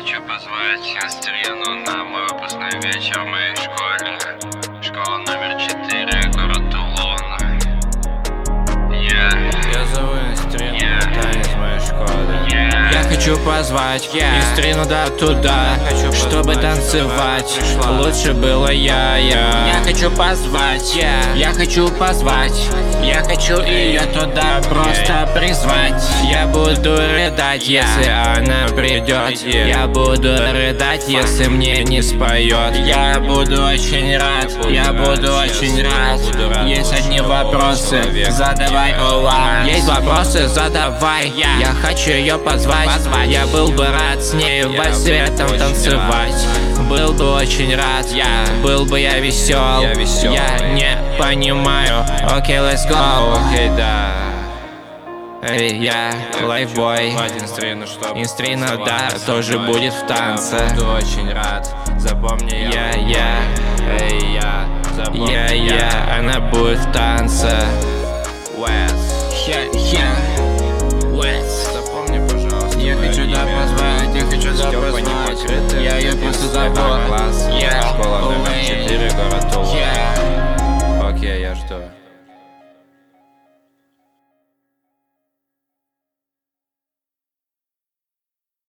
хочу позвать Астрину на мой выпускной вечер в моей школе. Школа номер 4, город Тулон. Я зову Астрину на танец моей школы. Я хочу позвать Астрину туда, чтобы танцевать. Лучше было я. Я хочу позвать, я хочу ее туда просто призвать. Я буду рыдать, если она придет. Я буду рыдать, если мне не споет. Я буду очень рад, Есть одни вопросы, задавай, Есть вопросы, задавай. Я хочу ее позвать. Я был бы рад с ней во светом танцевать. Был бы очень рад, был бы я весел. Я не понимаю. Окей, let's go. Окей, да. Эй, я лайфбой. Инстрина, да, тоже будет в танце. Буду очень рад. Запомни, Эй, запомни, она будет в танце. West.